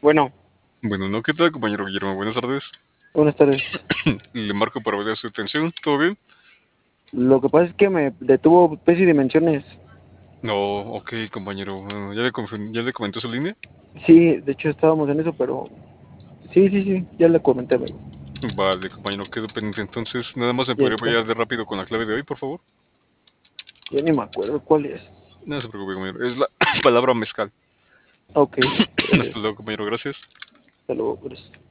Bueno, Bueno, no, ¿qué tal, compañero Guillermo? Buenas tardes. buenas tardes. Le marco para ver su atención. ¿Todo bien? Lo que pasa es que me detuvo Pez y Dimensiones. No, ok, compañero. ¿Ya le comentó su línea? Sí, de hecho estábamos en eso, pero sí, ya le comenté, amigo. Vale, compañero, quedo pendiente. Entonces, nada más me Ya podría está. apoyar de rápido con la clave de hoy, por favor. Ya ni me acuerdo cuál es. No se preocupe, compañero. Es la palabra mezcal. Ok, Hasta gracias. luego, compañero. Gracias. Hasta luego, gracias.